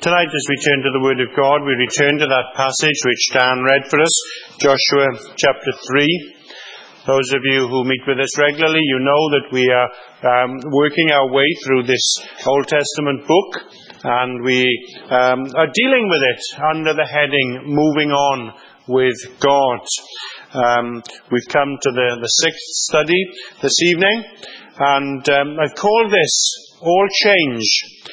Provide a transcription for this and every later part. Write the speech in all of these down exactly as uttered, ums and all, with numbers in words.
Tonight, as we turn to the Word of God, we return to that passage which Dan read for us, Joshua chapter three. Those of you who meet with us regularly, you know that we are um, working our way through this Old Testament book, and we um, are dealing with it under the heading, Moving On with God. Um, we've come to the, the sixth study this evening, and um, I've called this All Change,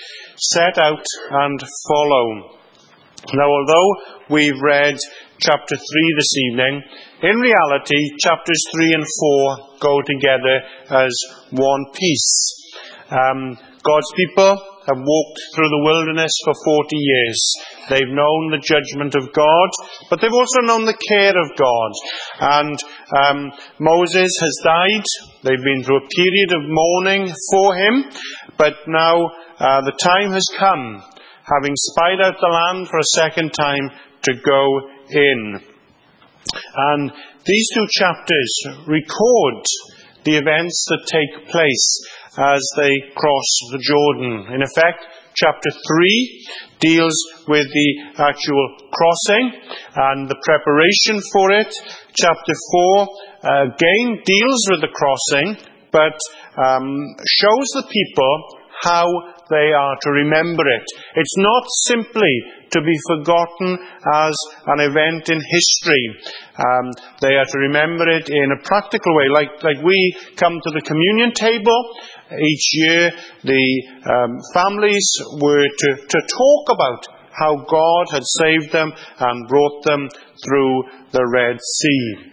Set Out and Follow. Now, although we've read chapter three this evening, in reality, chapters three and four go together as one piece. Um, God's people have walked through the wilderness for forty years. They've known the judgment of God, but they've also known the care of God. And um, Moses has died. They've been through a period of mourning for him, but now uh, the time has come, having spied out the land for a second time, to go in. And these two chapters record the events that take place as they cross the Jordan. In effect, chapter three deals with the actual crossing and the preparation for it. Chapter four uh, again deals with the crossing, but um, shows the people how they are to remember it. It's not simply to be forgotten as an event in history. Um, they are to remember it in a practical way. Like, like we come to the communion table each year, the um, families were to, to talk about how God had saved them and brought them through the Red Sea.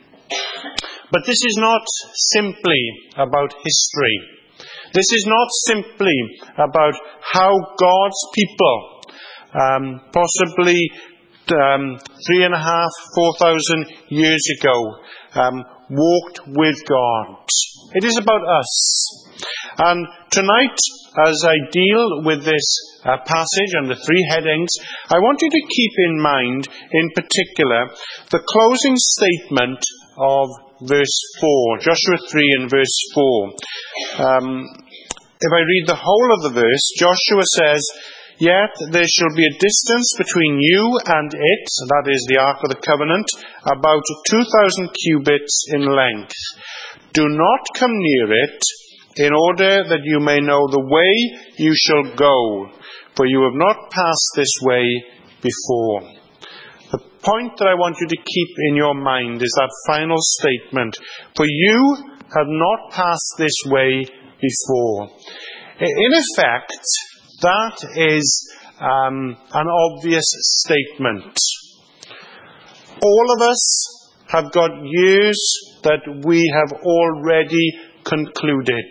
But this is not simply about history. This is not simply about how God's people, um, possibly um, three and a half, four thousand years ago, um, walked with God. It is about us. And tonight, as I deal with this uh, passage and the three headings, I want you to keep in mind, in particular, the closing statement of verse four. Joshua three and verse four. Um, if I read the whole of the verse, Joshua says, "Yet there shall be a distance between you and it," that is the Ark of the Covenant, "about two thousand cubits in length. Do not come near it, in order that you may know the way you shall go, for you have not passed this way before." The point that I want you to keep in your mind is that final statement, "For you have not passed this way before." In effect, that is um, an obvious statement. All of us have got years that we have already concluded.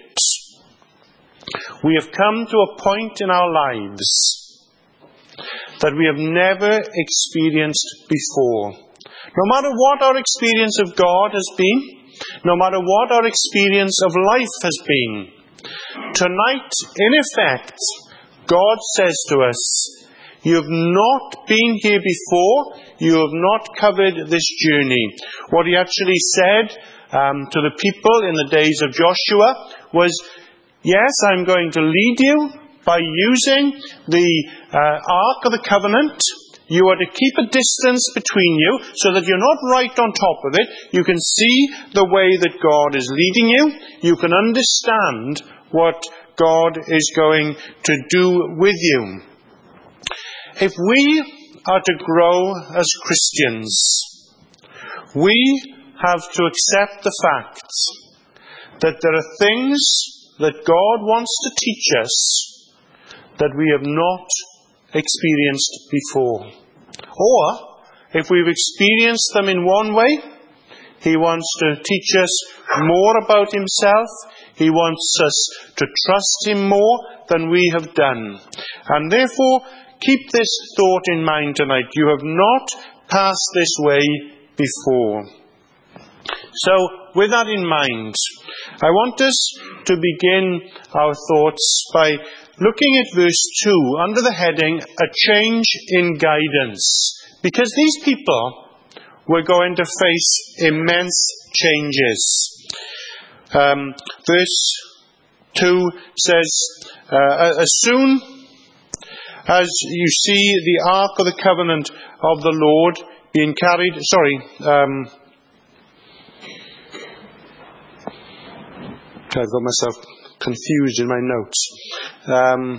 We have come to a point in our lives that we have never experienced before. No matter what our experience of God has been, no matter what our experience of life has been, tonight, in effect, God says to us, you have not been here before, you have not covered this journey. What he actually said um, to the people in the days of Joshua was, yes, I'm going to lead you by using the uh, Ark of the Covenant. You are to keep a distance between you so that you're not right on top of it. You can see the way that God is leading you. You can understand what God is going to do with you. If we are to grow as Christians, we have to accept the fact that there are things that God wants to teach us that we have not experienced before. Or, if we've experienced them in one way, he wants to teach us more about himself. He wants us to trust him more than we have done. And therefore, keep this thought in mind tonight. You have not passed this way before. So, with that in mind, I want us to begin our thoughts by looking at verse two, under the heading, A Change in Guidance. Because these people were going to face immense changes. Um, verse two says, uh, As soon as you see the Ark of the Covenant of the Lord being carried, sorry, um, I've got myself confused in my notes. Um,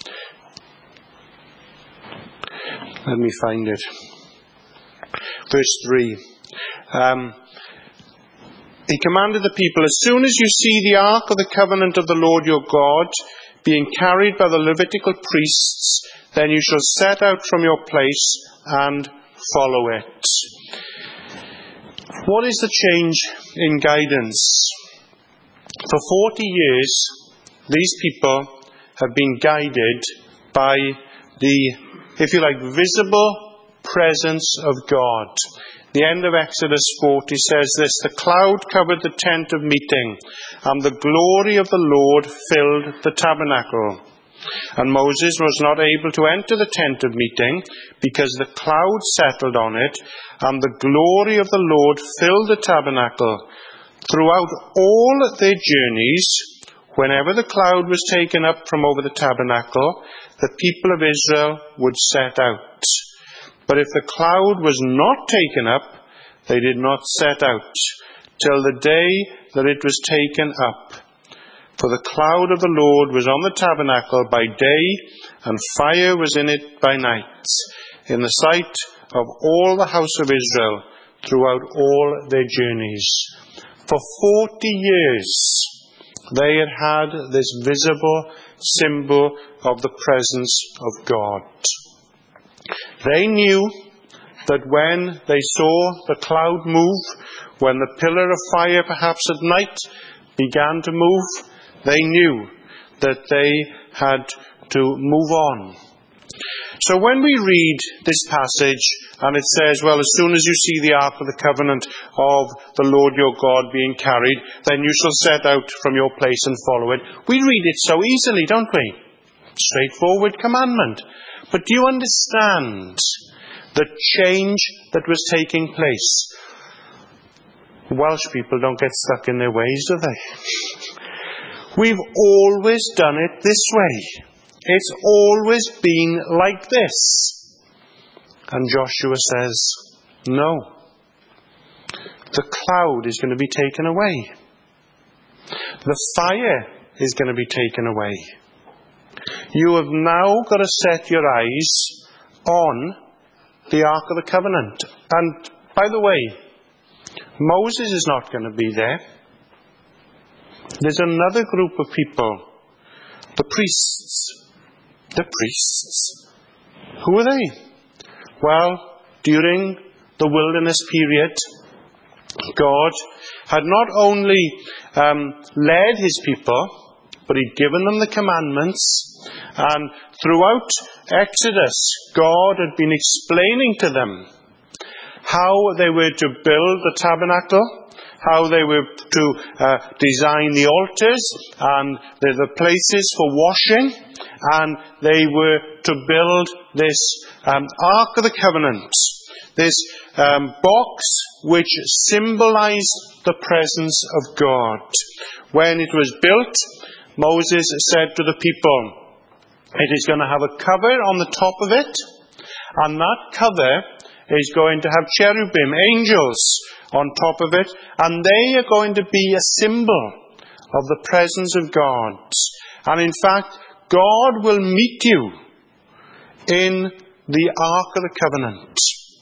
let me find it. Verse three. Um, he commanded the people, as soon as you see the Ark of the Covenant of the Lord your God being carried by the Levitical priests, then you shall set out from your place and follow it. What is the change in guidance? For forty years, these people have been guided by the, if you like, visible presence of God. The end of Exodus forty says this, the cloud covered the tent of meeting, and the glory of the Lord filled the tabernacle. And Moses was not able to enter the tent of meeting, because the cloud settled on it, and the glory of the Lord filled the tabernacle. Throughout all their journeys, whenever the cloud was taken up from over the tabernacle, the people of Israel would set out. But if the cloud was not taken up, they did not set out, till the day that it was taken up. For the cloud of the Lord was on the tabernacle by day, and fire was in it by night, in the sight of all the house of Israel, throughout all their journeys. For forty years, they had had this visible symbol of the presence of God. They knew that when they saw the cloud move, when the pillar of fire perhaps at night began to move, they knew that they had to move on. So when we read this passage and it says, well, as soon as you see the Ark of the Covenant of the Lord your God being carried, then you shall set out from your place and follow it. We read it so easily, don't we? Straightforward commandment. But do you understand the change that was taking place? Welsh people don't get stuck in their ways, do they? We've always done it this way. It's always been like this. And Joshua says, no. The cloud is going to be taken away. The fire is going to be taken away. You have now got to set your eyes on the Ark of the Covenant. And by the way, Moses is not going to be there. There's another group of people, the priests. The priests. Who are they? Well, during the wilderness period, God had not only um, led his people, but he'd given them the commandments. And throughout Exodus, God had been explaining to them how they were to build the tabernacle, how they were to uh, design the altars and the, the places for washing, and they were to build this um, Ark of the Covenant, this um, box which symbolized the presence of God. When it was built, Moses said to the people, it is going to have a cover on the top of it, and that cover is going to have cherubim, angels, on top of it, and they are going to be a symbol of the presence of God. And in fact, God will meet you in the Ark of the Covenant.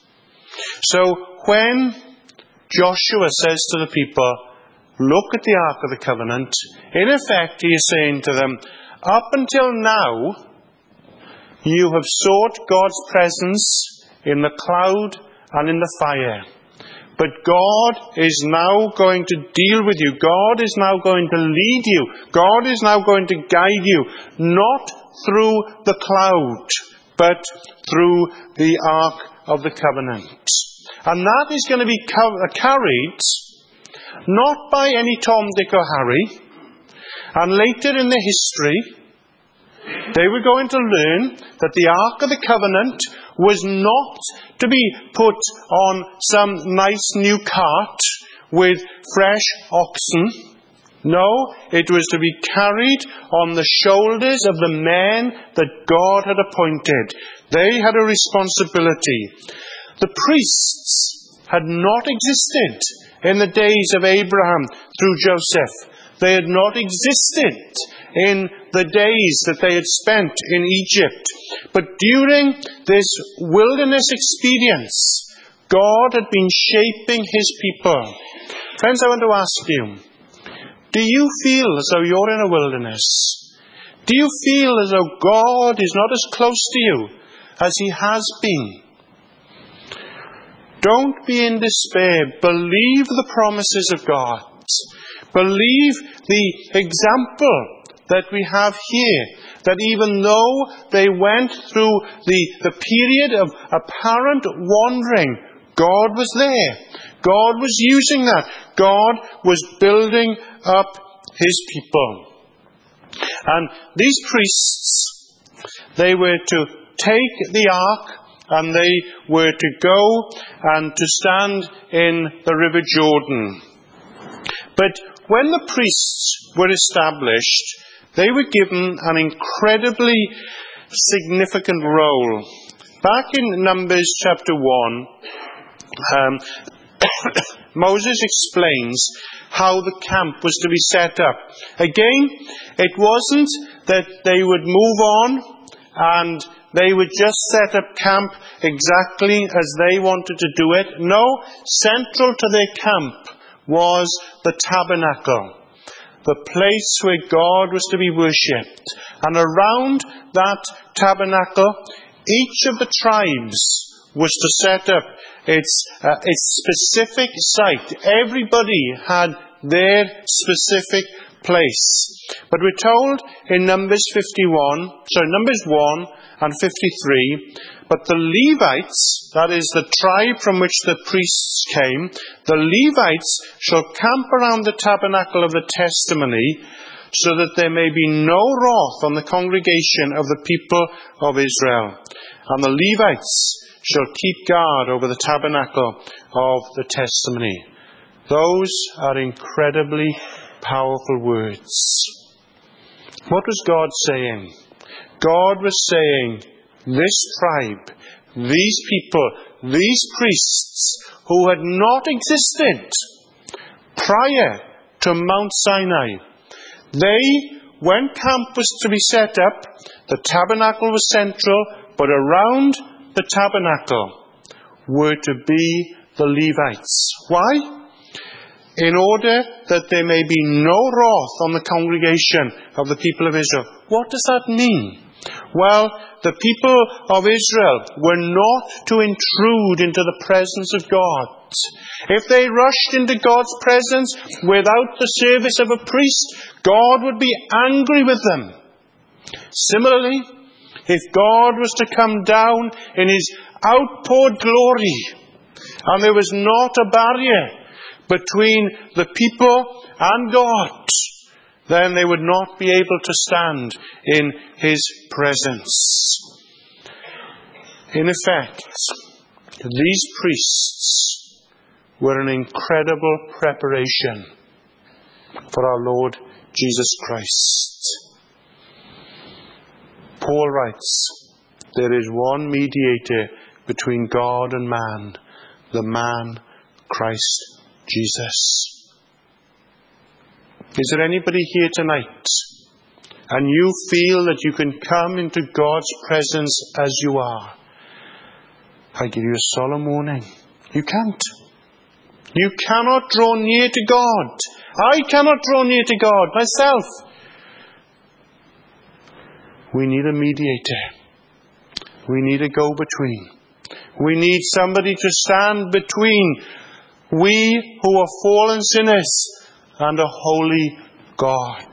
So when Joshua says to the people, look at the Ark of the Covenant, in effect he is saying to them, up until now, you have sought God's presence in the cloud and in the fire. But God is now going to deal with you. God is now going to lead you. God is now going to guide you, not through the cloud, but through the Ark of the Covenant. And that is going to be carried not by any Tom, Dick or Harry. And later in the history, they were going to learn that the Ark of the Covenant was not to be put on some nice new cart with fresh oxen. No, it was to be carried on the shoulders of the men that God had appointed. They had a responsibility. The priests had not existed in the days of Abraham through Joseph. They had not existed in the days that they had spent in Egypt. But during this wilderness experience, God had been shaping his people. Friends, I want to ask you, do you feel as though you're in a wilderness? Do you feel as though God is not as close to you as he has been? Don't be in despair. Believe the promises of God. Believe the example that we have here, that even though they went through the, the period of apparent wandering, God was there. God was using that. God was building up his people. And these priests, they were to take the ark and they were to go and to stand in the River Jordan. But when the priests were established, they were given an incredibly significant role. Back in Numbers chapter one, um, Moses explains how the camp was to be set up. Again, it wasn't that they would move on and they would just set up camp exactly as they wanted to do it. No, central to their camp was the tabernacle, the place where God was to be worshipped. And around that tabernacle, each of the tribes was to set up its, uh, its specific site. Everybody had their specific place. But we're told in Numbers fifty-one, sorry, Numbers one and fifty-three, but the Levites, that is the tribe from which the priests came, the Levites shall camp around the tabernacle of the testimony, so that there may be no wrath on the congregation of the people of Israel. And the Levites shall keep guard over the tabernacle of the testimony. Those are incredibly powerful words. What was God saying? God was saying, this tribe, these people, these priests who had not existed prior to Mount Sinai, they, when camp was to be set up, the tabernacle was central, but around the tabernacle were to be the Levites. Why? In order that there may be no wrath on the congregation of the people of Israel. What does that mean? Well, the people of Israel were not to intrude into the presence of God. If they rushed into God's presence without the service of a priest, God would be angry with them. Similarly, if God was to come down in his outpoured glory, and there was not a barrier between the people and God, then they would not be able to stand in his presence. In effect, these priests were an incredible preparation for our Lord Jesus Christ. Paul writes, there is one mediator between God and man, the man Christ Jesus. Is there anybody here tonight and you feel that you can come into God's presence as you are? I give you a solemn warning. You can't. You cannot draw near to God. I cannot draw near to God myself. We need a mediator. We need a go-between. We need somebody to stand between we who are fallen sinners and a holy God.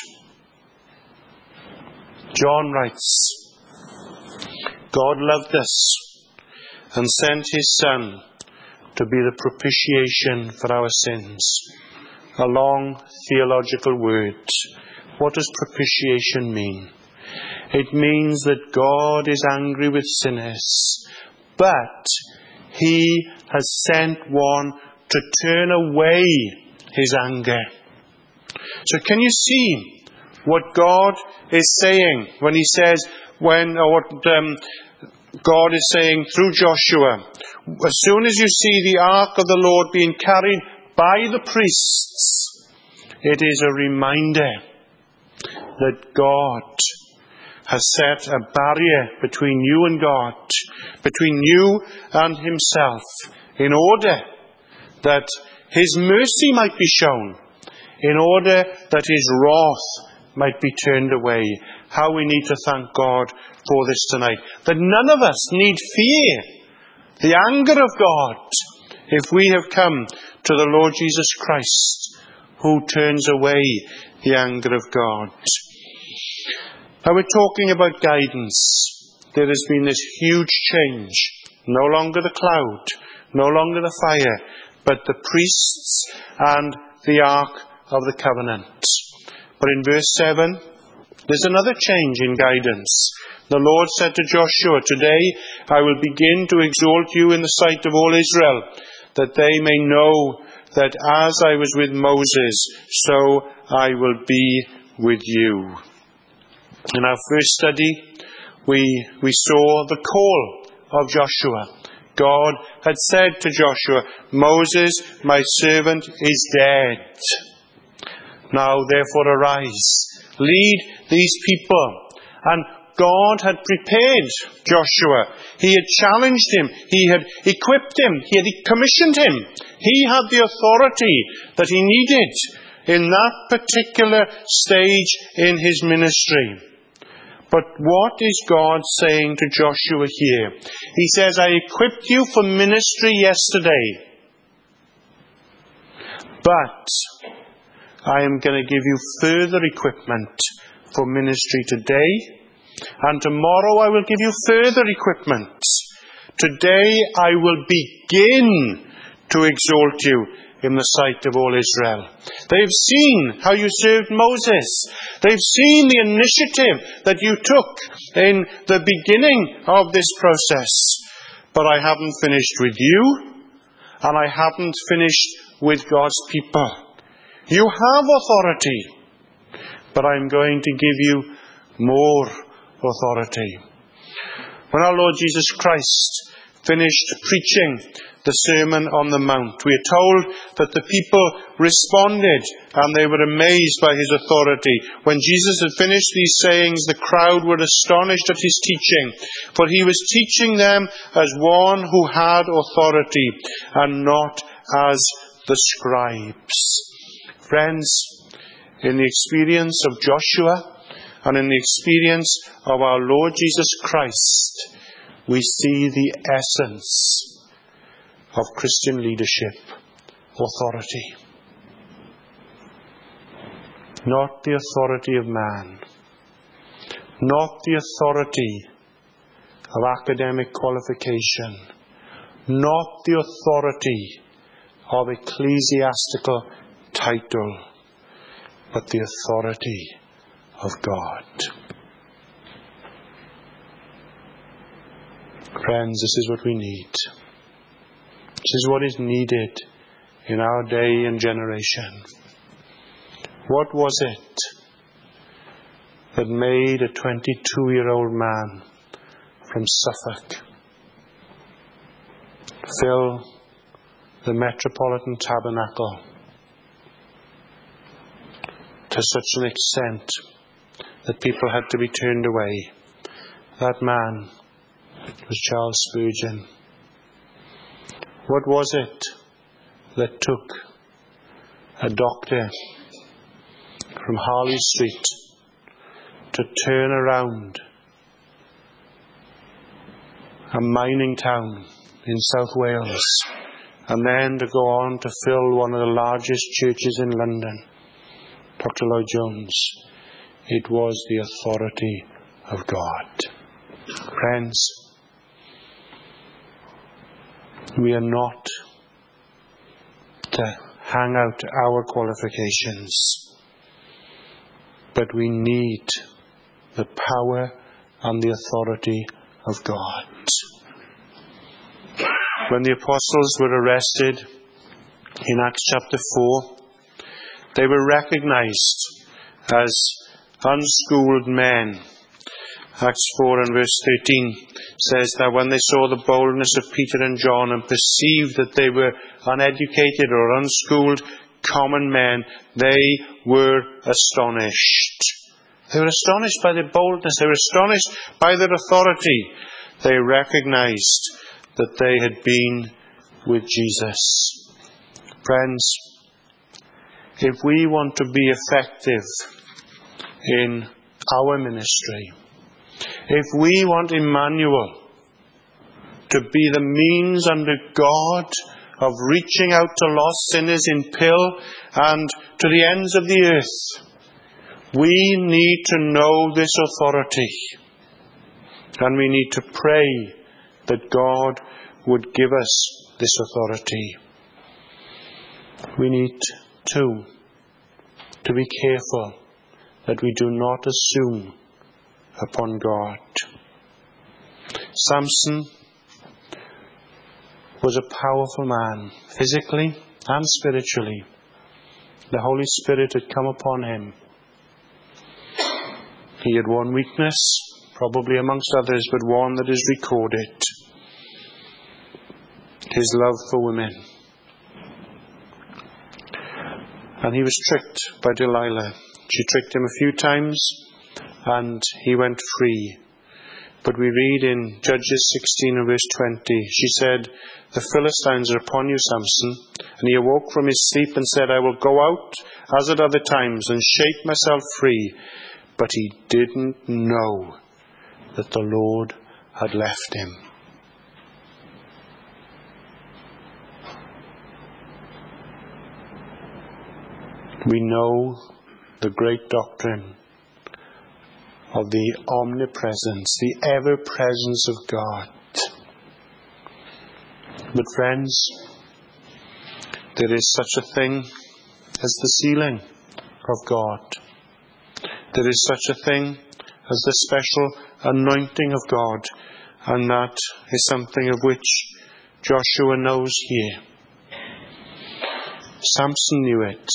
John writes, God loved us and sent his Son to be the propitiation for our sins. A long theological word. What does propitiation mean? It means that God is angry with sinners, but he has sent one to turn away his anger. So can you see what God is saying when he says, when, or what um, God is saying through Joshua? As soon as you see the ark of the Lord being carried by the priests, it is a reminder that God has set a barrier between you and God, between you and himself, in order that his mercy might be shown, in order that his wrath might be turned away. How we need to thank God for this tonight. That none of us need fear the anger of God if we have come to the Lord Jesus Christ, who turns away the anger of God. Now we're talking about guidance. There has been this huge change. No longer the cloud, no longer the fire, but the priests and the Ark of the Covenant. But in verse seven, there's another change in guidance. The Lord said to Joshua, "Today I will begin to exalt you in the sight of all Israel, that they may know that as I was with Moses, so I will be with you." In our first study, we, we saw the call of Joshua. God had said to Joshua, "Moses, my servant, is dead. Now therefore arise, lead these people." And God had prepared Joshua. He had challenged him. He had equipped him. He had commissioned him. He had the authority that he needed in that particular stage in his ministry. But what is God saying to Joshua here? He says, "I equipped you for ministry yesterday, but I am going to give you further equipment for ministry today, and tomorrow I will give you further equipment. Today I will begin to exalt you in the sight of all Israel." They've seen how you served Moses. They've seen the initiative that you took in the beginning of this process. But I haven't finished with you, and I haven't finished with God's people. You have authority, but I'm going to give you more authority. When our Lord Jesus Christ finished preaching the Sermon on the Mount, we are told that the people responded and they were amazed by his authority. When Jesus had finished these sayings, the crowd were astonished at his teaching, for he was teaching them as one who had authority and not as the scribes. Friends, in the experience of Joshua and in the experience of our Lord Jesus Christ, we see the essence of Christian leadership: authority. Not the authority of man, not the authority of academic qualification, not the authority of ecclesiastical title, but the authority of God. Friends, this is what we need. This is what is needed in our day and generation. What was it that made a twenty-two-year-old man from Suffolk fill the Metropolitan Tabernacle to such an extent that people had to be turned away? That man was Charles Spurgeon. What was it that took a doctor from Harley Street to turn around a mining town in South Wales and then to go on to fill one of the largest churches in London? Doctor Lloyd Jones. It was the authority of God. Friends, we are not to hang out our qualifications, but we need the power and the authority of God. When the apostles were arrested in Acts chapter four, They were recognized as unschooled men. Acts four and verse thirteen says that when they saw the boldness of Peter and John and perceived that they were uneducated or unschooled common men, they were astonished. They were astonished by their boldness. They were astonished by their authority. They recognized that they had been with Jesus. Friends, if we want to be effective in our ministry, if we want Emmanuel to be the means under God of reaching out to lost sinners in Pill and to the ends of the earth, we need to know this authority. And we need to pray that God would give us this authority. We need, too, to be careful that we do not assume upon God. Samson was a powerful man, physically and spiritually. The Holy Spirit had come upon him. He had one weakness, probably amongst others, but one that is recorded: his love for women. And he was tricked by Delilah. She tricked him a few times, and he went free. But we read in Judges sixteen and verse twenty, she said, "The Philistines are upon you, Samson." And he awoke from his sleep and said, "I will go out as at other times and shake myself free." But he didn't know that the Lord had left him. We know the great doctrine of the omnipresence, the ever-presence of God. But friends, there is such a thing as the sealing of God. There is such a thing as the special anointing of God, and that is something of which Joshua knows here. Samson knew it,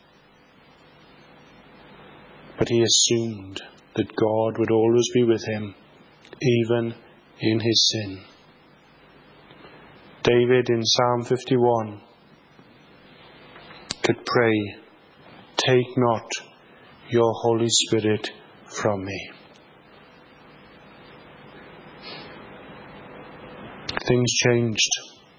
but he assumed that God would always be with him, even in his sin. David in Psalm fifty-one could pray, "Take not your Holy Spirit from me." Things changed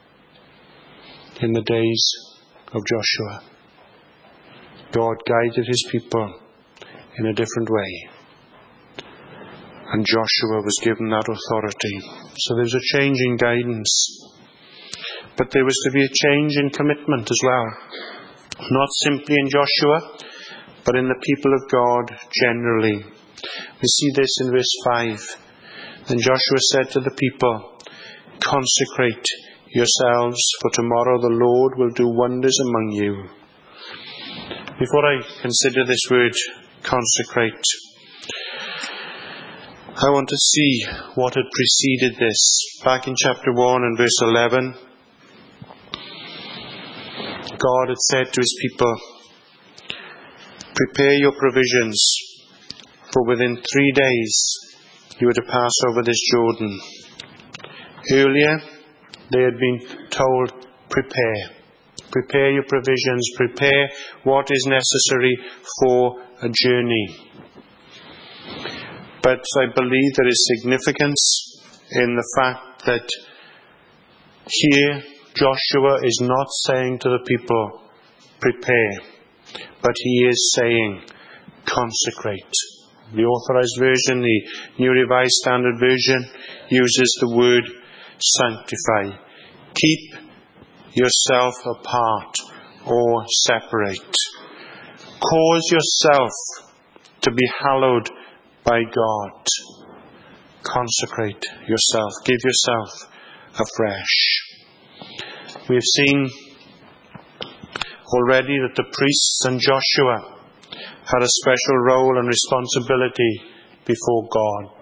in the days of Joshua. God guided his people in a different way. And Joshua was given that authority. So there was a change in guidance. But there was to be a change in commitment as well. Not simply in Joshua, but in the people of God generally. We see this in verse five. Then Joshua said to the people, "Consecrate yourselves, for tomorrow the Lord will do wonders among you." Before I consider this word, consecrate, I want to see what had preceded this. Back in chapter one and verse eleven, God had said to his people, "Prepare your provisions, for within three days you are to pass over this Jordan." Earlier, they had been told, prepare. Prepare your provisions, prepare what is necessary for a journey. But I believe there is significance in the fact that here Joshua is not saying to the people, prepare, but he is saying, consecrate. The Authorized Version, the New Revised Standard Version, uses the word sanctify. Keep yourself apart or separate. Cause yourself to be hallowed by God. Consecrate yourself. Give yourself afresh. We have seen already that the priests and Joshua had a special role and responsibility before God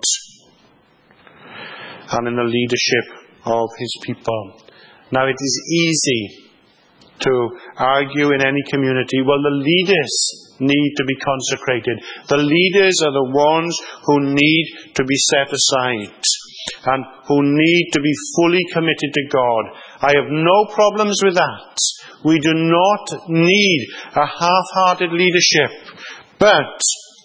and in the leadership of his people. Now, it is easy to argue in any community. Well, the leaders need to be consecrated. The leaders are the ones who need to be set aside and who need to be fully committed to God. I have no problems with that. We do not need a half-hearted leadership. But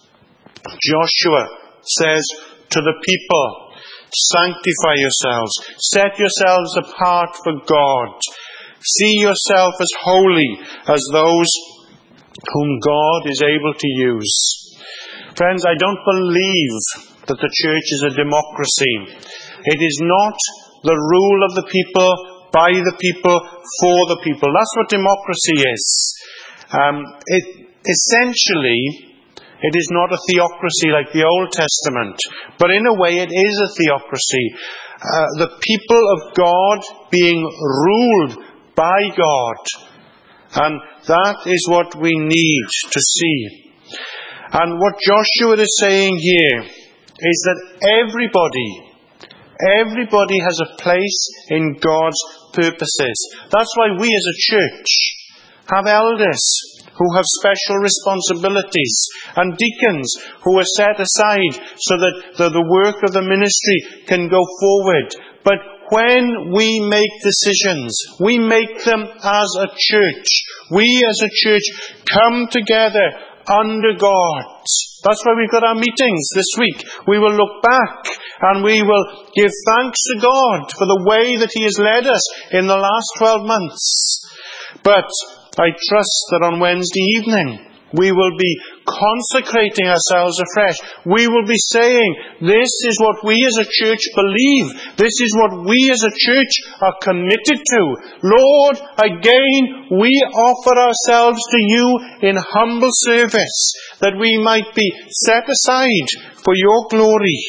Joshua says to the people, sanctify yourselves. Set yourselves apart for God. See yourself as holy, as those whom God is able to use. Friends, I don't believe that the church is a democracy. It is not the rule of the people, by the people, for the people. That's what democracy is. Um, it, essentially, it is not a theocracy like the Old Testament, but in a way it is a theocracy. Uh, the people of God being ruled by God. And that is what we need to see. And what Joshua is saying here is that everybody, everybody has a place in God's purposes. That's why we as a church have elders who have special responsibilities and deacons who are set aside so that the, the work of the ministry can go forward. But when we make decisions, we make them as a church. We as a church come together under God. That's why we've got our meetings this week. We will look back and we will give thanks to God for the way that He has led us in the last twelve months. But I trust that on Wednesday evening we will be consecrating ourselves afresh. We will be saying, this is what we as a church believe. This is what we as a church are committed to. Lord, again, we offer ourselves to you in humble service, that we might be set aside for your glory.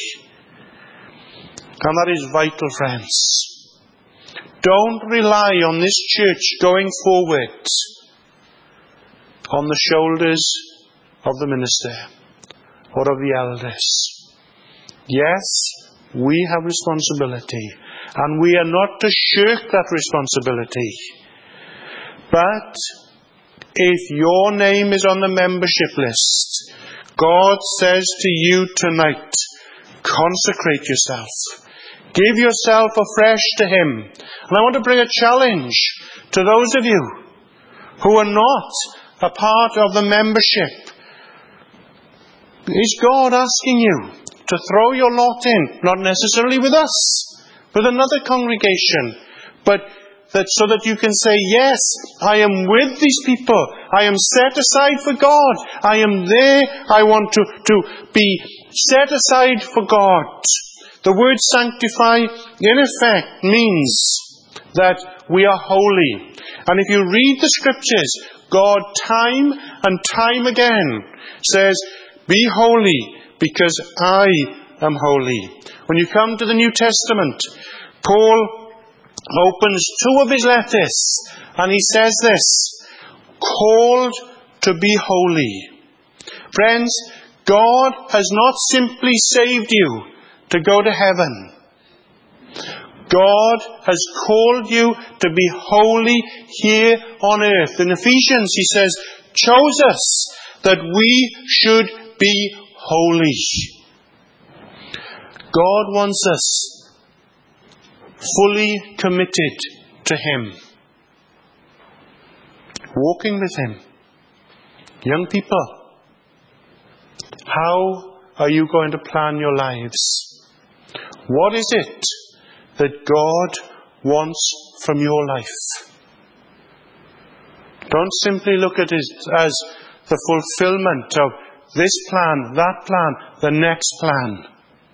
And that is vital, friends. Don't rely on this church going forward on the shoulders of the minister or of the elders. Yes, we have responsibility, and we are not to shirk that responsibility. But if your name is on the membership list, God says to you tonight, consecrate yourself. Give yourself afresh to Him. And I want to bring a challenge to those of you who are not a part of the membership. Is God asking you to throw your lot in? Not necessarily with us, with another congregation, but that so that you can say, yes, I am with these people. I am set aside for God. I am there. I want to, to be set aside for God. The word sanctify, in effect, means that we are holy. And if you read the scriptures, God time and time again says, be holy because I am holy. When you come to the New Testament, Paul opens two of his letters and he says this, called to be holy. Friends, God has not simply saved you to go to heaven. God has called you to be holy here on earth. In Ephesians, he says, chose us that we should be holy. God wants us fully committed to Him. Walking with Him. Young people, how are you going to plan your lives? What is it that God wants from your life? Don't simply look at it as the fulfillment of this plan, that plan, the next plan.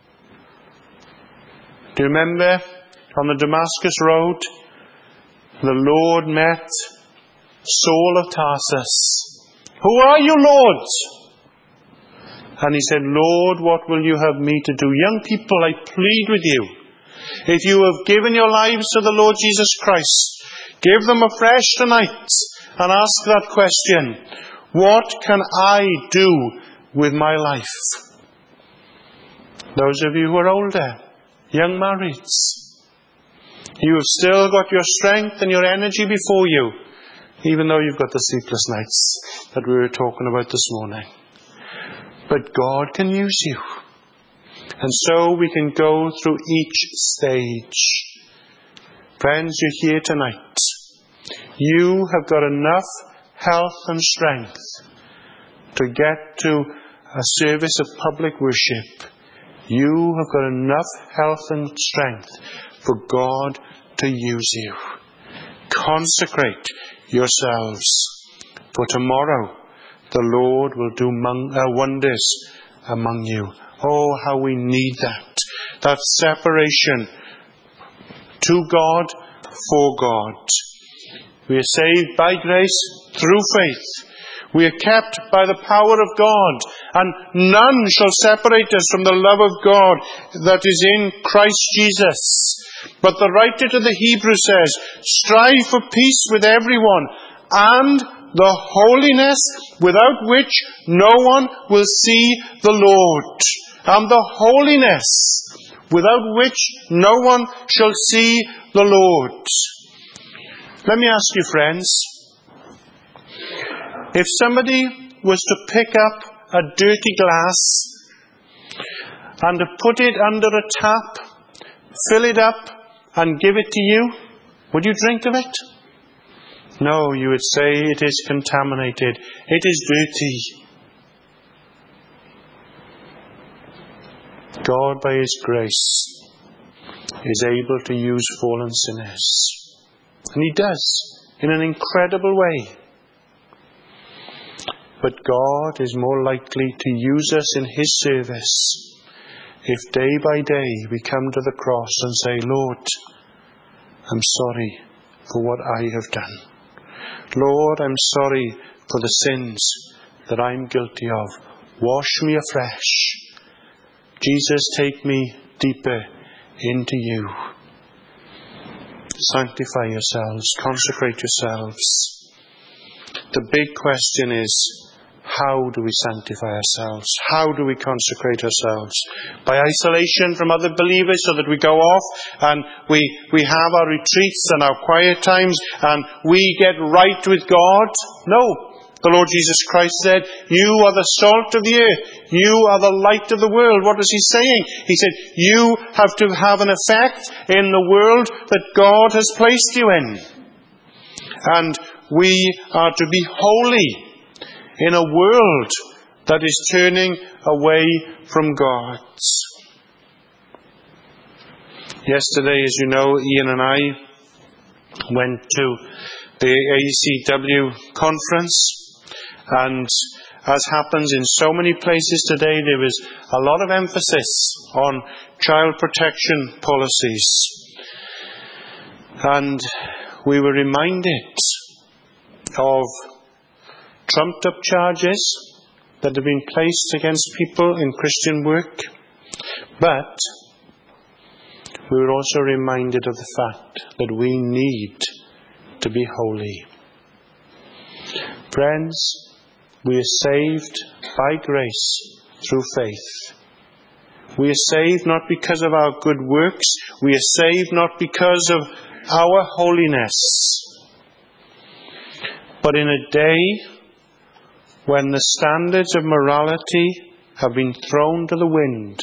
Do you remember on the Damascus road, the Lord met Saul of Tarsus. Who are you, Lord? And he said, Lord, what will you have me to do? Young people, I plead with you. If you have given your lives to the Lord Jesus Christ, give them afresh tonight and ask that question. What can I do with my life? Those of you who are older, young marrieds, you have still got your strength and your energy before you even though you've got the sleepless nights that we were talking about this morning. But God can use you. And so we can go through each stage. Friends, you're here tonight. You have got enough health and strength to get to a service of public worship. You have got enough health and strength for God to use you. Consecrate yourselves, for tomorrow the Lord will do mon- uh, wonders among you. Oh, how we need that. That separation to God, for God. We are saved by grace through faith. We are kept by the power of God, and none shall separate us from the love of God that is in Christ Jesus. But the writer to the Hebrews says, strive for peace with everyone, and the holiness without which no one will see the Lord. And the holiness without which no one shall see the Lord. Let me ask you, friends, if somebody was to pick up a dirty glass and to put it under a tap, fill it up and give it to you, would you drink of it? No, you would say it is contaminated. It is dirty. God, by His grace, is able to use fallen sinners. And He does, in an incredible way. But God is more likely to use us in His service if day by day we come to the cross and say, Lord, I'm sorry for what I have done. Lord, I'm sorry for the sins that I'm guilty of. Wash me afresh. Jesus, take me deeper into you. Sanctify yourselves. Consecrate yourselves. The big question is, how do we sanctify ourselves? How do we consecrate ourselves? By isolation from other believers so that we go off and we, we have our retreats and our quiet times and we get right with God? No. The Lord Jesus Christ said, you are the salt of the earth. You are the light of the world. What is He saying? He said, you have to have an effect in the world that God has placed you in. And we are to be holy in a world that is turning away from God. Yesterday, as you know, Ian and I went to the A C W conference. And as happens in so many places today, there was a lot of emphasis on child protection policies. And we were reminded of trumped-up charges that have been placed against people in Christian work. But we were also reminded of the fact that we need to be holy. Friends, we are saved by grace through faith. We are saved not because of our good works. We are saved not because of our holiness. But in a day when the standards of morality have been thrown to the wind,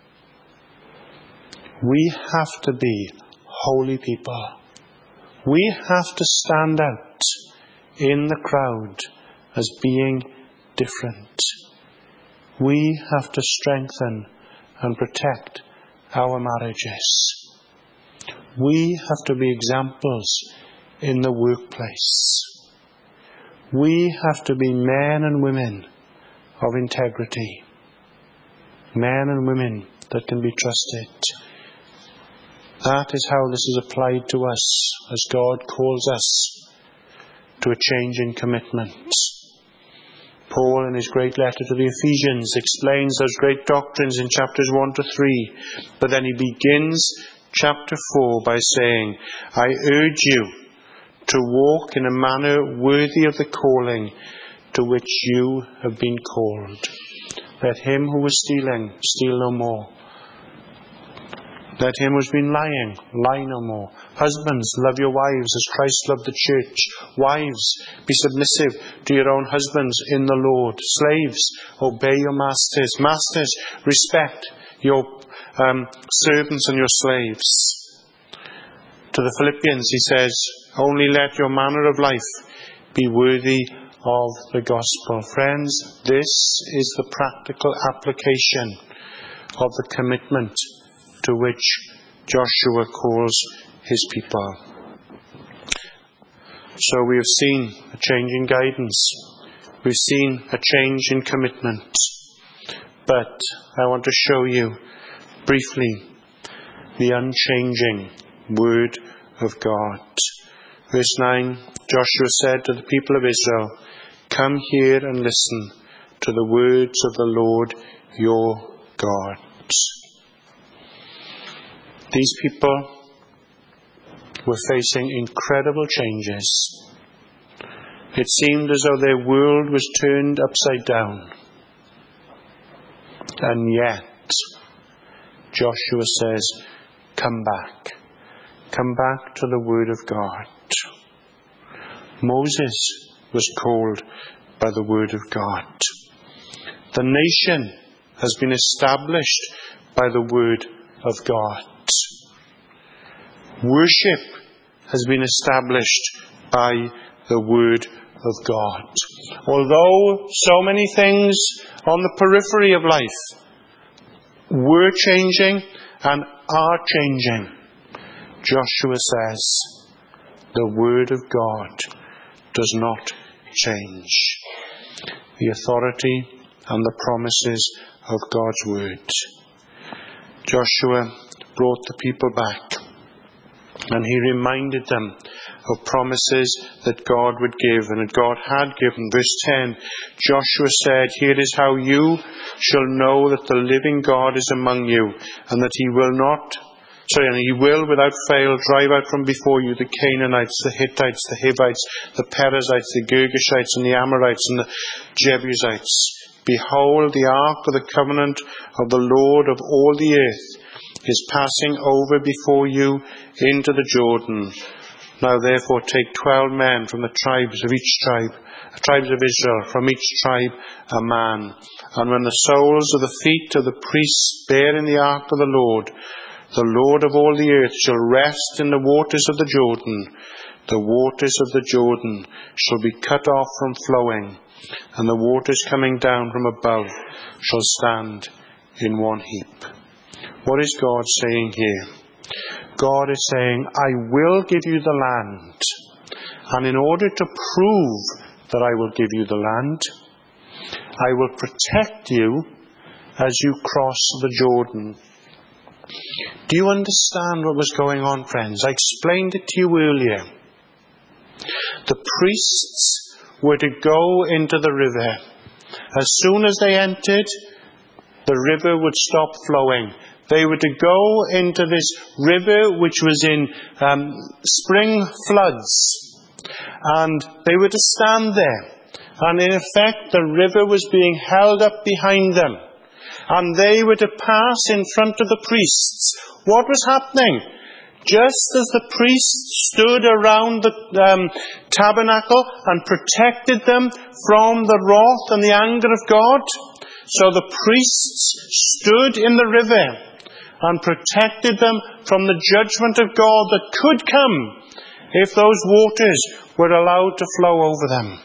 we have to be holy people. We have to stand out in the crowd as being different. We have to strengthen and protect our marriages. We have to be examples in the workplace. We have to be men and women of integrity. Men and women that can be trusted. That is how this is applied to us as God calls us to a change in commitment. Paul, in his great letter to the Ephesians, explains those great doctrines in chapters one to three. But then he begins chapter four by saying, I urge you to walk in a manner worthy of the calling to which you have been called. Let him who was stealing steal no more, Let him who's been lying, lie no more. Husbands, love your wives as Christ loved the church. Wives, be submissive to your own husbands in the Lord. Slaves, obey your masters. Masters, respect your um, servants and your slaves. To the Philippians, he says, only let your manner of life be worthy of the gospel. Friends, this is the practical application of the commitment to which Joshua calls his people. So we have seen a change in guidance. We've seen a change in commitment. But I want to show you briefly the unchanging Word of God. Verse nine, Joshua said to the people of Israel, come here and listen to the words of the Lord your God. These people were facing incredible changes. It seemed as though their world was turned upside down. And yet, Joshua says, come back. Come back to the Word of God. Moses was called by the Word of God. The nation has been established by the Word of God. Worship has been established by the Word of God. Although so many things on the periphery of life were changing and are changing, Joshua says, the Word of God does not change. The authority and the promises of God's Word. Joshua brought the people back, and he reminded them of promises that God would give and that God had given. Verse ten, Joshua said, here is how you shall know that the living God is among you, and that he will not Sorry, and he will without fail drive out from before you the Canaanites, the Hittites, the Hivites, the Perizzites, the Girgashites, and the Amorites, and the Jebusites. Behold, the ark of the covenant of the Lord of all the earth is passing over before you into the Jordan. Now therefore take twelve men from the tribes of each tribe, the tribes of Israel, from each tribe a man. And when the soles of the feet of the priests bearing the ark of the Lord, the Lord of all the earth, shall rest in the waters of the Jordan, the waters of the Jordan shall be cut off from flowing, and the waters coming down from above shall stand in one heap. What is God saying here? God is saying, I will give you the land. And in order to prove that I will give you the land, I will protect you as you cross the Jordan. Do you understand what was going on, friends? I explained it to you earlier. The priests were to go into the river. As soon as they entered, the river would stop flowing. They were to go into this river which was in um, spring floods. And they were to stand there. And in effect, the river was being held up behind them. And they were to pass in front of the priests. What was happening? Just as the priests stood around the um, tabernacle and protected them from the wrath and the anger of God, so the priests stood in the river and protected them from the judgment of God that could come if those waters were allowed to flow over them.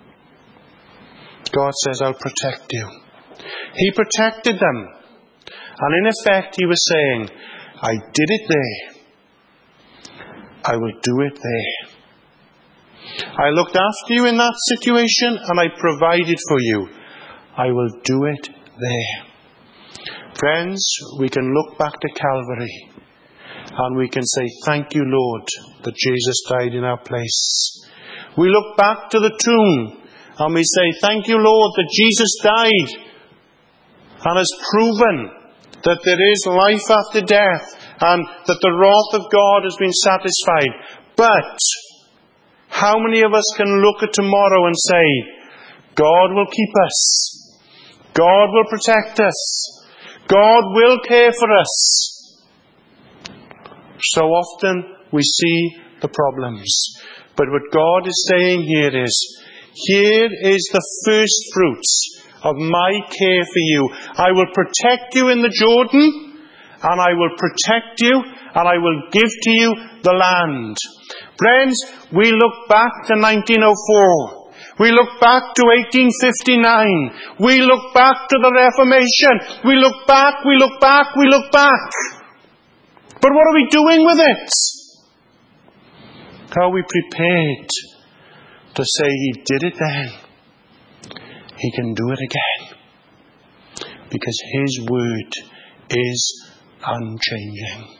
God says, I'll protect you. He protected them. And in effect, he was saying, I did it there. I will do it there. I looked after you in that situation and I provided for you. I will do it there. Friends, we can look back to Calvary and we can say, thank you, Lord, that Jesus died in our place. We look back to the tomb and we say, thank you, Lord, that Jesus died and has proven that there is life after death and that the wrath of God has been satisfied. But how many of us can look at tomorrow and say, God will keep us. God will protect us. God will care for us. So often we see the problems. But what God is saying here is, here is the first fruits of my care for you. I will protect you in the Jordan, and I will protect you, and I will give to you the land. Friends, we look back to nineteen oh four. We look back to eighteen fifty-nine. We look back to the Reformation. We look back, we look back, we look back. But what are we doing with it? Are we prepared to say He did it then? He can do it again. Because His word is unchanging.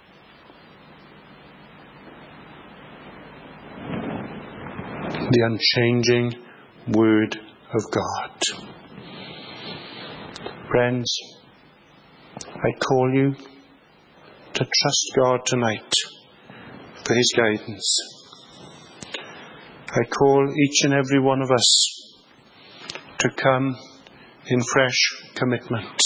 The unchanging word of God. Friends, I call you to trust God tonight for His guidance. I call each and every one of us to come in fresh commitment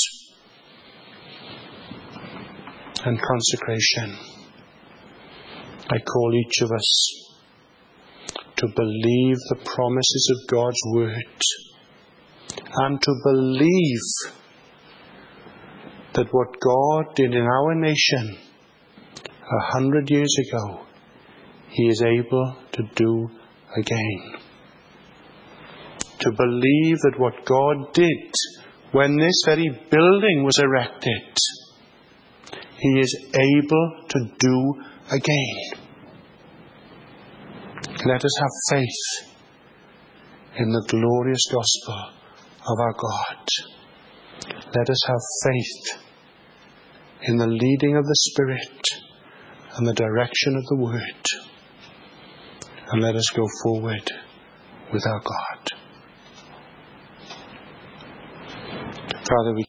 and consecration. I call each of us to believe the promises of God's word and to believe that what God did in our nation a hundred years ago, He is able to do again. To believe that what God did when this very building was erected, He is able to do again. Let us have faith in the glorious gospel of our God. Let us have faith in the leading of the Spirit and the direction of the Word. And let us go forward with our God. Father, we